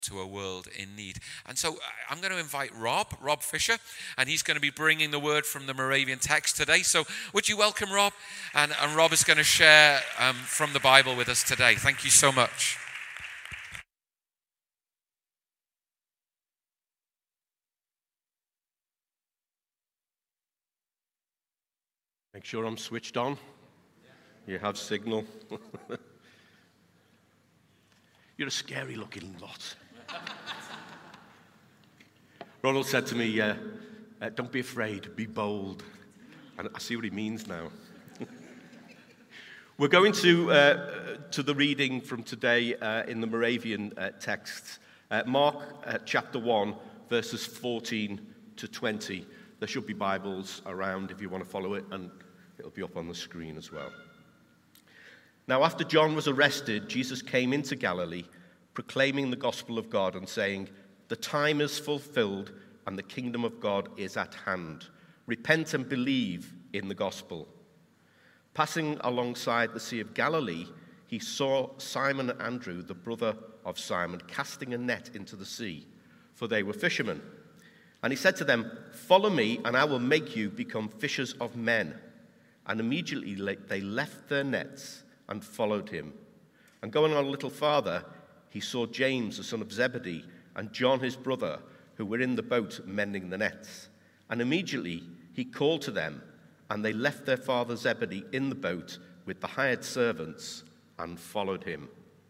to a world in need. And so I'm going to invite Rob Fisher, and he's going to be bringing the word from the Moravian text today. So would you welcome Rob? And Rob is going to share from the Bible with us today. Thank you so much. Make sure I'm switched on. You have signal. You're a scary looking lot. Ronald said to me, don't be afraid, be bold. And I see what he means now. We're going to the reading from today in the Moravian text. Mark chapter 1, verses 14 to 20. There should be Bibles around if you want to follow it, and it'll be up on the screen as well. Now, after John was arrested, Jesus came into Galilee, proclaiming the gospel of God and saying, "The time is fulfilled and the kingdom of God is at hand. Repent and believe in the gospel." Passing alongside the Sea of Galilee, he saw Simon and Andrew, the brother of Simon, casting a net into the sea, for they were fishermen. And he said to them, "Follow me, and I will make you become fishers of men." And immediately they left their nets and followed him. And going on a little farther, he saw James, the son of Zebedee, and John, his brother, who were in the boat mending the nets. And immediately he called to them, and they left their father Zebedee in the boat with the hired servants and followed him.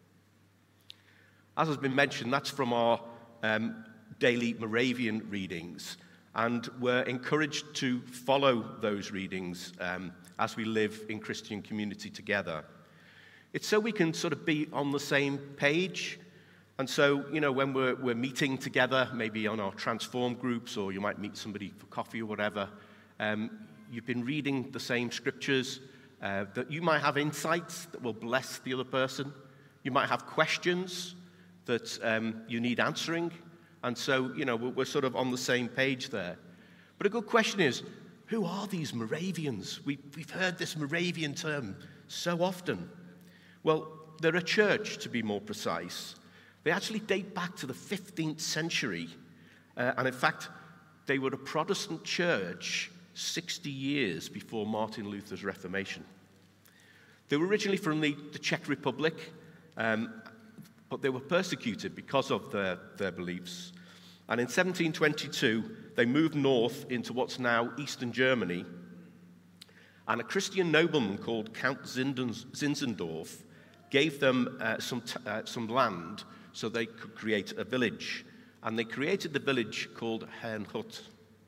As has been mentioned, that's from our daily Moravian readings, and we're encouraged to follow those readings as we live in Christian community together. It's so we can sort of be on the same page. And so, when we're meeting together, maybe on our Transform groups, or you might meet somebody for coffee or whatever, you've been reading the same scriptures, that you might have insights that will bless the other person. You might have questions that you need answering. And so, we're sort of on the same page there. But a good question is, who are these Moravians? We've heard this Moravian term so often. Well, they're a church, to be more precise. They actually date back to the 15th century. And in fact, they were a Protestant church 60 years before Martin Luther's Reformation. They were originally from the Czech Republic, but they were persecuted because of their beliefs. And in 1722, they moved north into what's now eastern Germany. And a Christian nobleman called Count Zinzendorf gave them some land so they could create a village. And they created the village called Herrnhut.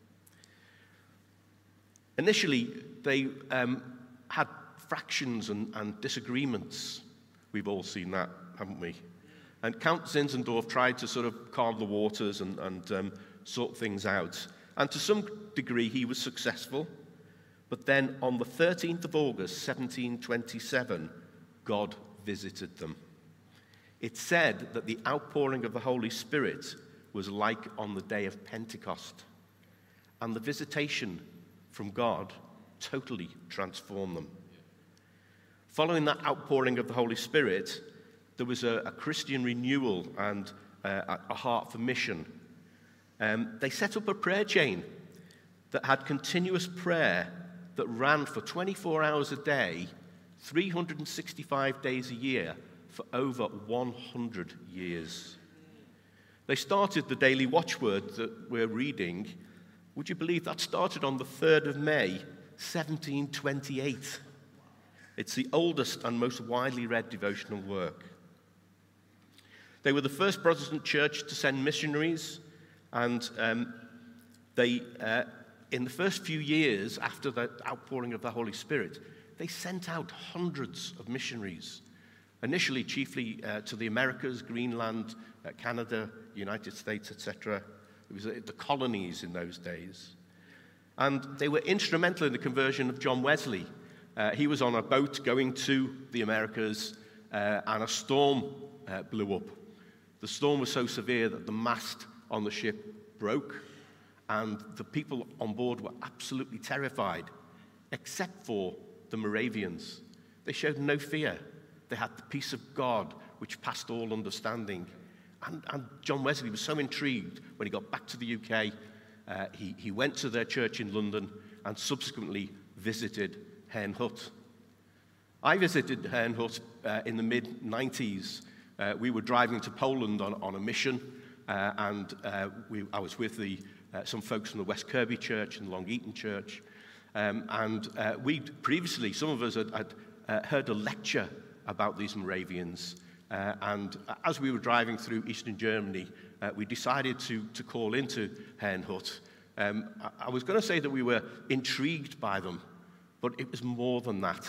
Initially, they had fractions and disagreements. We've all seen that, haven't we? And Count Zinzendorf tried to sort of calm the waters and sort things out. And to some degree, he was successful. But then on the 13th of August, 1727, God visited them. It's said that the outpouring of the Holy Spirit was like on the day of Pentecost. And the visitation from God totally transformed them. Following that outpouring of the Holy Spirit, there was a Christian renewal and a heart for mission. They set up a prayer chain that had continuous prayer that ran for 24 hours a day, 365 days a year, for over 100 years. They started the daily watchword that we're reading. Would you believe that started on the 3rd of May, 1728? It's the oldest and most widely read devotional work. They were the first Protestant church to send missionaries, and they, in the first few years after the outpouring of the Holy Spirit, they sent out hundreds of missionaries, initially chiefly to the Americas, Greenland, Canada, United States, etc. It was the colonies in those days. And they were instrumental in the conversion of John Wesley. He was on a boat going to the Americas, and a storm blew up. The storm was so severe that the mast on the ship broke, and the people on board were absolutely terrified, except for the Moravians. They showed no fear. They had the peace of God, which passed all understanding, And John Wesley was so intrigued when he got back to the UK. He went to their church in London and subsequently visited Herne Hut. I visited Herne Hut in the mid-90s. We were driving to Poland on a mission, and I was with some folks from the West Kirby Church and the Long Eaton Church. We'd previously, some of us had heard a lecture about these Moravians. And as we were driving through Eastern Germany, we decided to call into Herne Hut. I was going to say that we were intrigued by them, but it was more than that.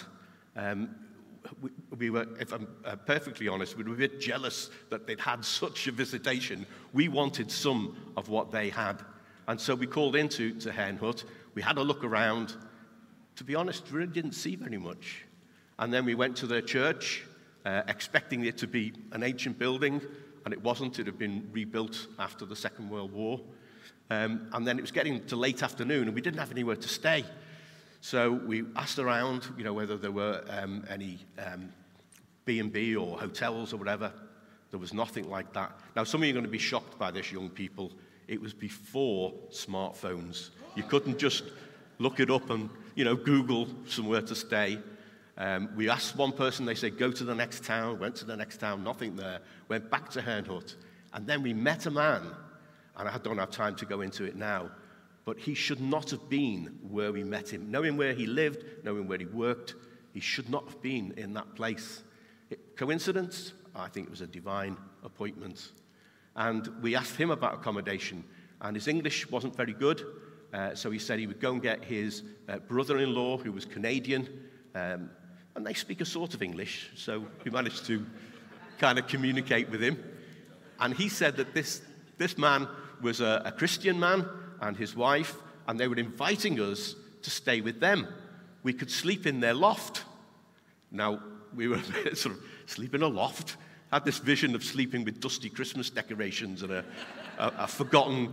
We were, if I'm perfectly honest, we were a bit jealous that they'd had such a visitation. We wanted some of what they had. And so we called into Herne Hut. We had a look around. To be honest, we really didn't see very much. And then we went to their church, expecting it to be an ancient building, and it wasn't. It had been rebuilt after the Second World War. And then it was getting to late afternoon, and we didn't have anywhere to stay. So we asked around, whether there were any B&B or hotels or whatever. There was nothing like that. Now, some of you are going to be shocked by this, young people. It was before smartphones. You couldn't just look it up and, Google somewhere to stay. We asked one person, they said, go to the next town, went to the next town, nothing there, went back to Herne Hut. And then we met a man, and I don't have time to go into it now, but he should not have been where we met him. Knowing where he lived, knowing where he worked, he should not have been in that place. Coincidence? I think it was a divine appointment. And we asked him about accommodation, and his English wasn't very good, so he said he would go and get his brother-in-law, who was Canadian, and they speak a sort of English, so we managed to kind of communicate with him. And he said that this man was a Christian man and his wife, and they were inviting us to stay with them. We could sleep in their loft. Now, we were sort of sleep in a loft, had this vision of sleeping with dusty Christmas decorations and a forgotten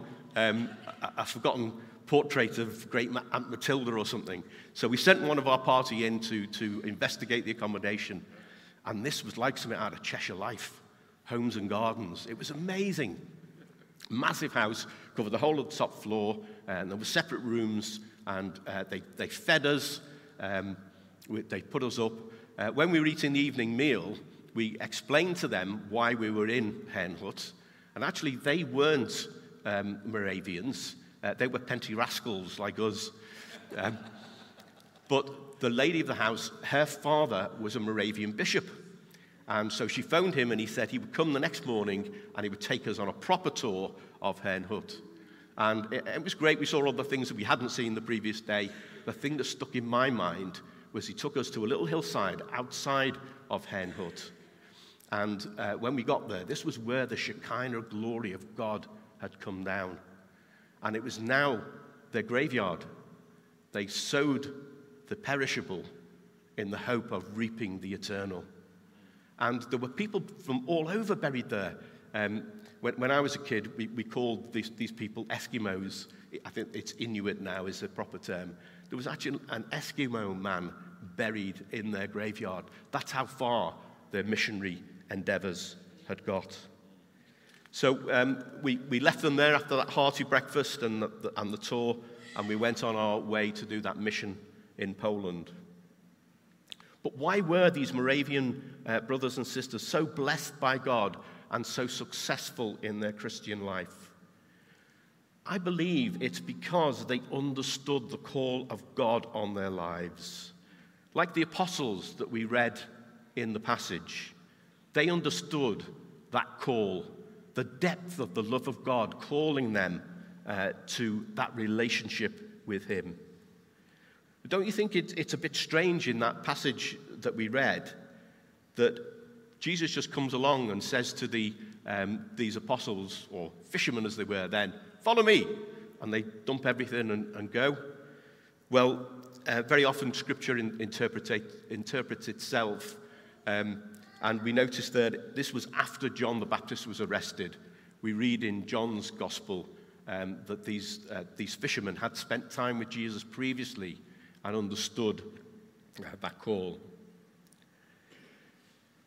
portrait of great Aunt Matilda or something. So we sent one of our party in to investigate the accommodation. And this was like something out of Cheshire Life, Homes and Gardens. It was amazing. Massive house, covered the whole of the top floor, and there were separate rooms, and they fed us, they put us up. When we were eating the evening meal, we explained to them why we were in Herne Hut, and actually they weren't Moravians. They were Penty rascals like us. But the lady of the house, her father was a Moravian bishop. And so she phoned him, and he said he would come the next morning and he would take us on a proper tour of Herne Hut. And it was great. We saw all the things that we hadn't seen the previous day. The thing that stuck in my mind was he took us to a little hillside outside of Herne Hut. And when we got there, this was where the Shekinah glory of God had come down. And it was now their graveyard. They sowed the perishable in the hope of reaping the eternal. And there were people from all over buried there. When I was a kid, we called these people Eskimos. I think it's Inuit now is the proper term. There was actually an Eskimo man buried in their graveyard. That's how far their missionary endeavors had got. So we left them there after that hearty breakfast and the tour, and we went on our way to do that mission in Poland. But why were these Moravian brothers and sisters so blessed by God and so successful in their Christian life? I believe it's because they understood the call of God on their lives. Like the apostles that we read in the passage, they understood that call, the depth of the love of God calling them to that relationship with Him. Don't you think it's a bit strange in that passage that we read that Jesus just comes along and says to these apostles, or fishermen as they were then, "Follow me," and they dump everything and go? Well, very often Scripture interprets itself, and we notice that this was after John the Baptist was arrested. We read in John's Gospel that these fishermen had spent time with Jesus previously and understood that call.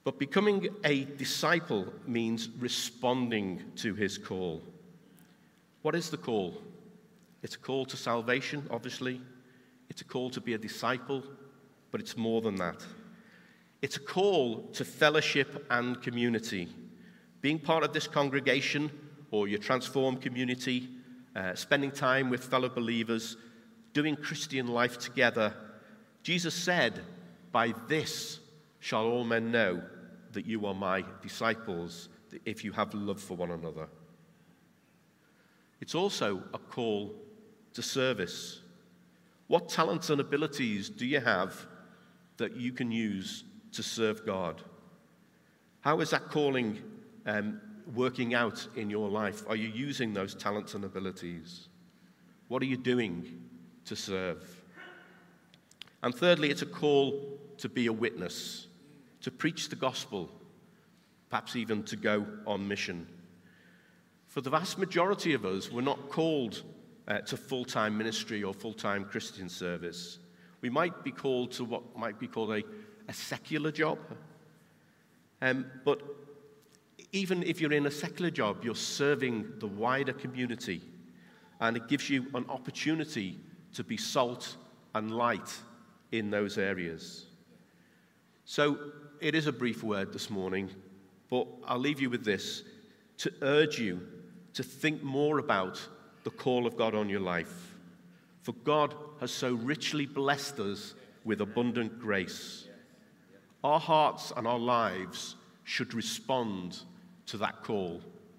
But becoming a disciple means responding to his call. What is the call? It's a call to salvation, obviously. It's a call to be a disciple, but it's more than that. It's a call to fellowship and community. Being part of this congregation or your transformed community, spending time with fellow believers, doing Christian life together. Jesus said, "By this shall all men know that you are my disciples, if you have love for one another." It's also a call to service. What talents and abilities do you have that you can use to serve God? How is that calling working out in your life? Are you using those talents and abilities? What are you doing to serve? And thirdly, it's a call to be a witness, to preach the gospel, perhaps even to go on mission. For the vast majority of us, we're not called to full-time ministry or full-time Christian service. We might be called to what might be called a secular job. But even if you're in a secular job, you're serving the wider community, and it gives you an opportunity to be salt and light in those areas. So it is a brief word this morning, but I'll leave you with this, to urge you to think more about the call of God on your life. For God has so richly blessed us with abundant grace. Our hearts and our lives should respond to that call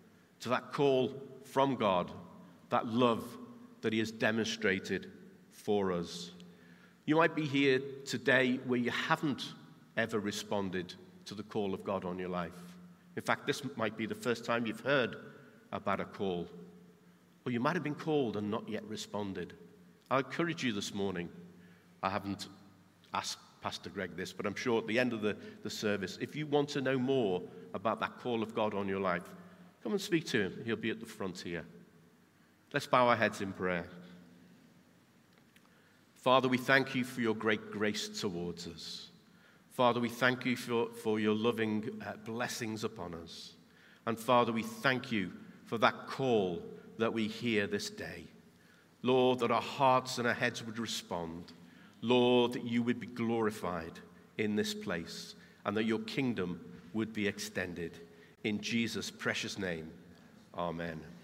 from God, that love that he has demonstrated for us. You might be here today where you haven't ever responded to the call of God on your life. In fact, this might be the first time you've heard about a call. Or you might have been called and not yet responded. I encourage you this morning, I haven't asked Pastor Greg this, but I'm sure at the end of the service, if you want to know more about that call of God on your life, come and speak to him. He'll be at the front here. Let's bow our heads in prayer. Father, we thank you for your great grace towards us. Father, we thank you for your loving blessings upon us. And Father, we thank you for that call that we hear this day. Lord, that our hearts and our heads would respond. Lord, that you would be glorified in this place and that your kingdom would be extended. In Jesus' precious name, amen.